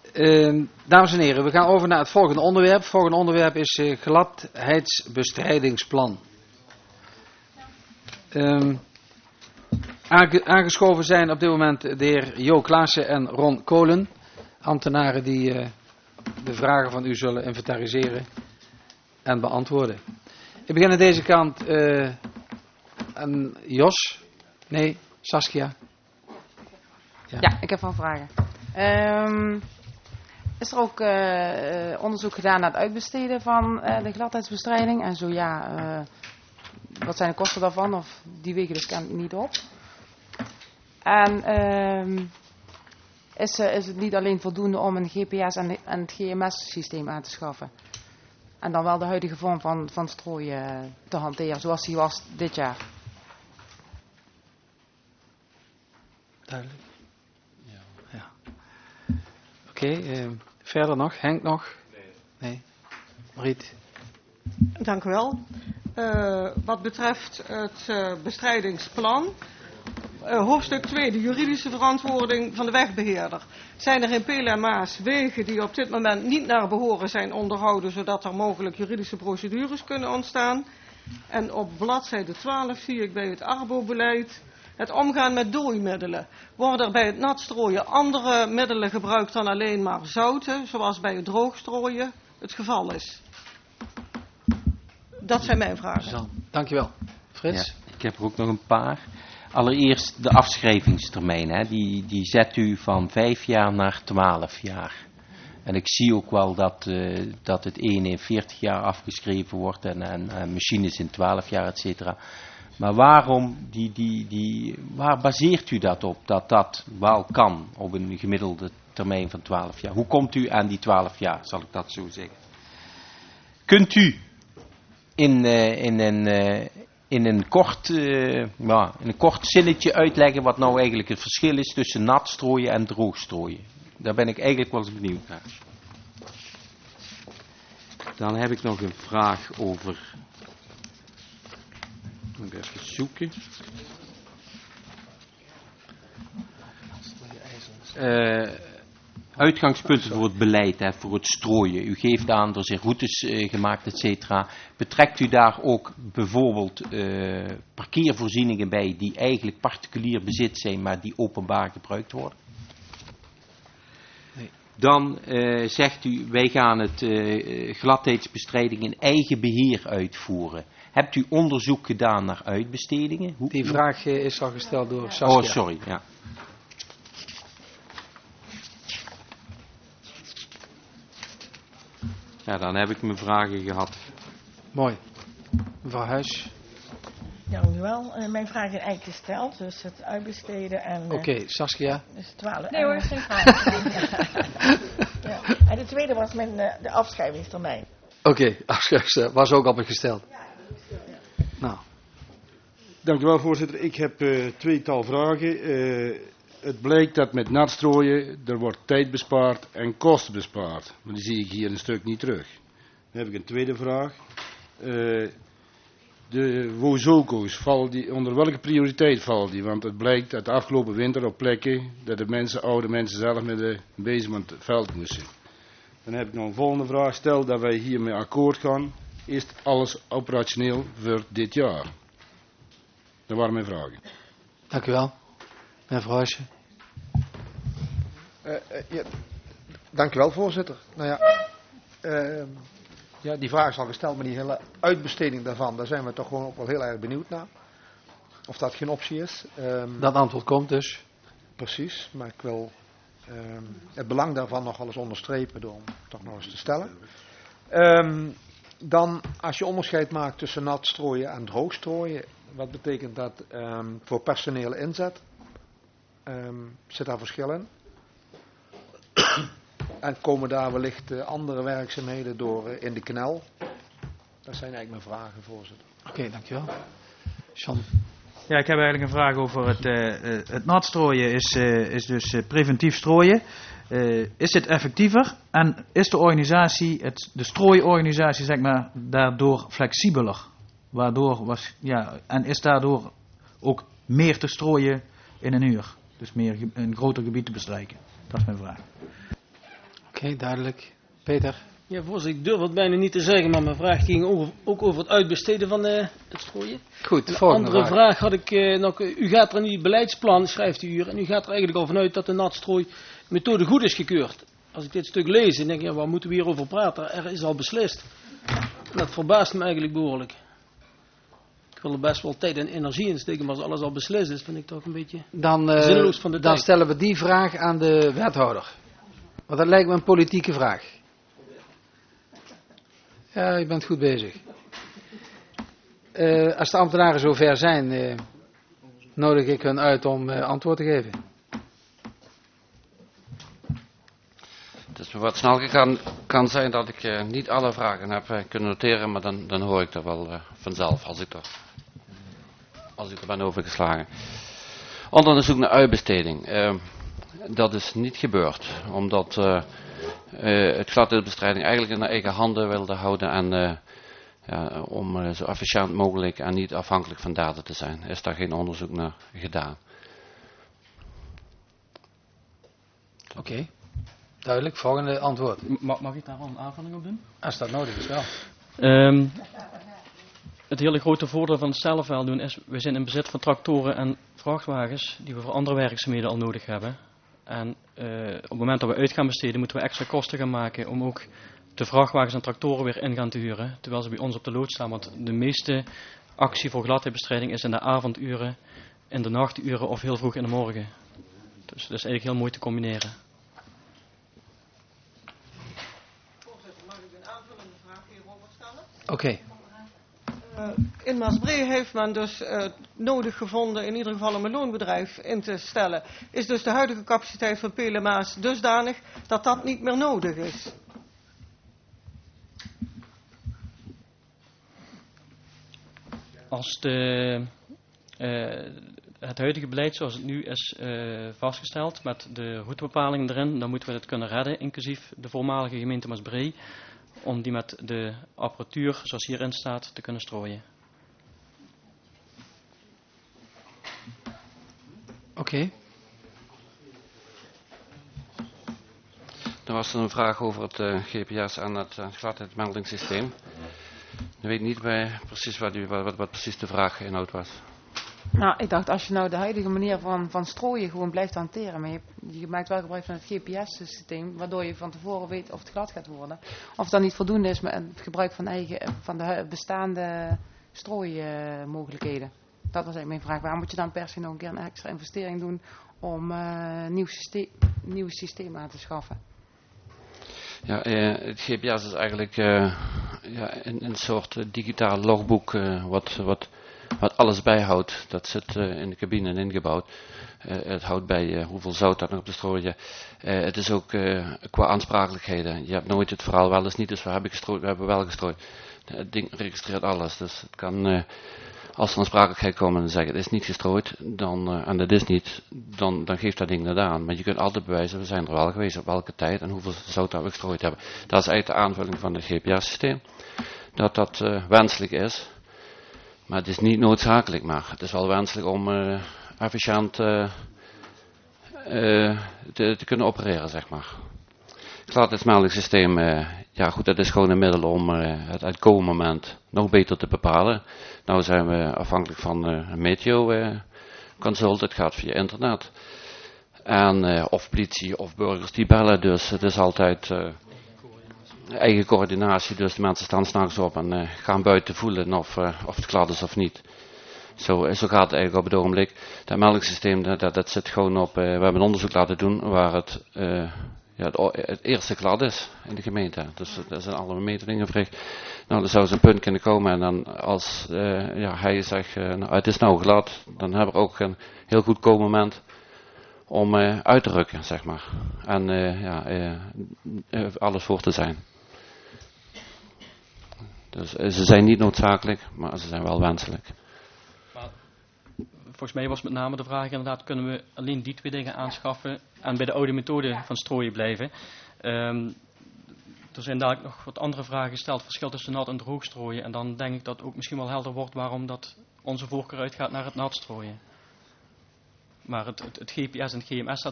Dames en heren, we gaan over naar het volgende onderwerp. Het volgende onderwerp is gladheidsbestrijdingsplan. Aangeschoven zijn op dit moment de heer Jo Klaassen en Ron Kolen. Ambtenaren die de vragen van u zullen inventariseren en beantwoorden. Ik begin aan deze kant. En Jos? Nee, Saskia? Ja, ik heb wel vragen. Is er ook onderzoek gedaan naar het uitbesteden van de gladheidsbestrijding? En zo ja, wat zijn de kosten daarvan? Of die wegen dus kennelijk niet op? En is het niet alleen voldoende om een GPS en het GMS-systeem aan te schaffen? En dan wel de huidige vorm van strooien te hanteren, zoals die was dit jaar? Duidelijk. Ja. Oké, verder nog? Henk nog? Nee. Mariet? Dank u wel. Wat betreft het bestrijdingsplan, hoofdstuk 2, de juridische verantwoording van de wegbeheerder. Zijn er in Pelen en Maas wegen die op dit moment niet naar behoren zijn onderhouden, zodat er mogelijk juridische procedures kunnen ontstaan? En op bladzijde 12 zie ik bij het arbobeleid het omgaan met dooimiddelen. Worden er bij het natstrooien andere middelen gebruikt dan alleen maar zouten, zoals bij het droogstrooien het geval is? Dat zijn mijn vragen. Dankjewel. Frits? Ja, ik heb er ook nog een paar. Allereerst de afschrijvingstermijn. Hè. Die zet u van 5 jaar naar 12 jaar. En ik zie ook wel dat het ene in 40 jaar afgeschreven wordt en machines in 12 jaar, et cetera. Maar waarom, waar baseert u dat op, dat wel kan op een gemiddelde termijn van 12 jaar? Hoe komt u aan die 12 jaar, zal ik dat zo zeggen? Kunt u in een kort zinnetje uitleggen wat nou eigenlijk het verschil is tussen nat strooien en droog strooien? Daar ben ik eigenlijk wel eens benieuwd naar. Dan heb ik nog een vraag over. Moet ik even zoeken. Uitgangspunten voor het beleid, hè, voor het strooien. U geeft aan, er zijn routes gemaakt, et cetera. Betrekt u daar ook bijvoorbeeld parkeervoorzieningen bij die eigenlijk particulier bezit zijn, maar die openbaar gebruikt worden? Nee. Dan zegt u, wij gaan het gladheidsbestrijding in eigen beheer uitvoeren. Hebt u onderzoek gedaan naar uitbestedingen? Die vraag is al gesteld door Saskia. Oh, sorry, ja. Ja, dan heb ik mijn vragen gehad. Mooi. Mevrouw Huis. Ja, dank u wel. Mijn vraag is eigenlijk gesteld, dus het uitbesteden en. Oké, Saskia. Dus 12. Nee hoor, geen vraag. Ja. En de tweede was de afschrijvingstermijn. Oké, afschrijvingstermijn was ook al gesteld. Ja. Nou. Dank u wel, voorzitter. Ik heb tweetal vragen. Het blijkt dat met natstrooien er wordt tijd bespaard en kosten bespaard. Maar die zie ik hier een stuk niet terug. Dan heb ik een tweede vraag. De wozoko's, onder welke prioriteit vallen die? Want het blijkt dat de afgelopen winter op plekken dat de oude mensen zelf met de bezem aan het veld moesten. Dan heb ik nog een volgende vraag. Stel dat wij hiermee akkoord gaan, is alles operationeel voor dit jaar? Dat waren mijn vragen. Dank u wel. Mevrouw Huisje. Ja, dank u wel, voorzitter. Nou ja, die vraag is al gesteld, maar die hele uitbesteding daarvan, daar zijn we toch gewoon ook wel heel erg benieuwd naar. Of dat geen optie is. Dat antwoord komt dus. Precies, maar ik wil het belang daarvan nog wel eens onderstrepen door hem toch nog eens te stellen. Dan, als je onderscheid maakt tussen nat strooien en droog strooien, wat betekent dat voor personele inzet? Zit daar verschil in? En komen daar wellicht andere werkzaamheden door in de knel? Dat zijn eigenlijk mijn vragen, voorzitter. Oké, dankjewel. Jean. Ja, ik heb eigenlijk een vraag over het natstrooien is dus preventief strooien. Is dit effectiever en is de organisatie, de strooiorganisatie zeg maar, daardoor flexibeler? En is daardoor ook meer te strooien in een uur? Dus meer een groter gebied te bestrijken? Dat is mijn vraag. Oké, duidelijk. Peter? Ja, voorzitter, ik durf het bijna niet te zeggen, maar mijn vraag ging ook over het uitbesteden van het strooien. Goed, Een volgende andere vraag had ik nog. U gaat er in uw beleidsplan, schrijft u hier, en u gaat er eigenlijk al vanuit dat de natstrooimethode goed is gekeurd. Als ik dit stuk lees, dan denk ik, ja, waar moeten we hier over praten? Er is al beslist. En dat verbaast me eigenlijk behoorlijk. Ik wil er best wel tijd en energie in steken, maar als alles al beslist is, vind ik toch een beetje zinloos van de Dan tijd. stellen we die vraag aan de wethouder. Want dat lijkt me een politieke vraag. Ja, je bent goed bezig. Als de ambtenaren zover zijn, nodig ik hun uit om antwoord te geven. Het is me wat snel gegaan. Kan zijn dat ik niet alle vragen heb kunnen noteren, maar dan hoor ik dat wel vanzelf als ik er ben overgeslagen. Onderzoek naar uitbesteding. Dat is niet gebeurd, omdat het gladheidsbestrijding eigenlijk in haar eigen handen wilde houden en om zo efficiënt mogelijk en niet afhankelijk van data te zijn, is daar geen onderzoek naar gedaan. Oké, duidelijk. Volgende antwoord. Mag ik daar al een aanvulling op doen? Als dat nodig is wel. Het hele grote voordeel van het zelf wel doen is, we zijn in bezit van tractoren en vrachtwagens die we voor andere werkzaamheden al nodig hebben. En op het moment dat we uit gaan besteden, moeten we extra kosten gaan maken om ook de vrachtwagens en tractoren weer in gaan te huren, terwijl ze bij ons op de lood staan. Want de meeste actie voor gladheidsbestrijding is in de avonduren, in de nachturen of heel vroeg in de morgen. Dus dat is eigenlijk heel mooi te combineren. Voorzitter, mag ik een aanvullende vraag hierover stellen? Oké. In Maasbree heeft men dus nodig gevonden in ieder geval om een loonbedrijf in te stellen. Is dus de huidige capaciteit van PLMA's dusdanig dat dat niet meer nodig is? Als het huidige beleid zoals het nu is vastgesteld met de routebepalingen erin, dan moeten we het kunnen redden, inclusief de voormalige gemeente Maasbree, om die met de apparatuur zoals hierin staat te kunnen strooien. Oké. Dan was er een vraag over het GPS en het gladheidsmeldingssysteem. Ik weet niet precies wat precies de vraag inhoud was. Nou, ik dacht, als je nou de huidige manier van strooien gewoon blijft hanteren, maar je maakt wel gebruik van het GPS-systeem, waardoor je van tevoren weet of het glad gaat worden. Of dat niet voldoende is met het gebruik van de bestaande strooimogelijkheden. Dat was eigenlijk mijn vraag. Waarom moet je dan per se nog een keer een extra investering doen om een nieuw systeem aan te schaffen? Ja, het GPS is eigenlijk een soort digitaal logboek wat alles bijhoudt. Dat zit in de cabine ingebouwd. Het houdt bij hoeveel zout er nog op de strooien. Het is ook qua aansprakelijkheden. Je hebt nooit het verhaal wel eens niet, dus we hebben wel gestrooid. Het ding registreert alles. Dus het kan, als er aansprakelijkheid komt en zeggen het is niet gestrooid, en dat is niet, dan geeft dat ding dat aan. Maar je kunt altijd bewijzen, we zijn er wel geweest, op welke tijd en hoeveel zout we gestrooid hebben. Dat is eigenlijk de aanvulling van het GPS-systeem. Dat wenselijk is. Maar het is niet noodzakelijk, maar het is wel wenselijk om efficiënt te kunnen opereren, zeg maar. Het gladheidsmeldingssysteem, goed, dat is gewoon een middel om het uitkomenmoment nog beter te bepalen. Nou zijn we afhankelijk van een meteo-consult, het gaat via internet. En of politie of burgers die bellen, dus het is altijd eigen coördinatie, dus de mensen staan 's nachts op en gaan buiten voelen of het glad is of niet. Zo gaat het eigenlijk op het ogenblik. Dat meldingssysteem, dat zit gewoon op, we hebben een onderzoek laten doen waar het eerste glad is in de gemeente. Dus er zijn alle meteringen verricht. Nou, dan zou ze een punt kunnen komen en dan als hij zegt, het is nou glad, dan hebben we ook een heel goed moment om uit te rukken, zeg maar. En alles voor te zijn. Dus ze zijn niet noodzakelijk, maar ze zijn wel wenselijk. Maar volgens mij was met name de vraag inderdaad, kunnen we alleen die twee dingen aanschaffen en bij de oude methode van strooien blijven? Er zijn dadelijk nog wat andere vragen gesteld, verschil tussen nat en droog strooien. En dan denk ik dat ook misschien wel helder wordt waarom dat onze voorkeur uitgaat naar het nat strooien. Maar het GPS en het GMS,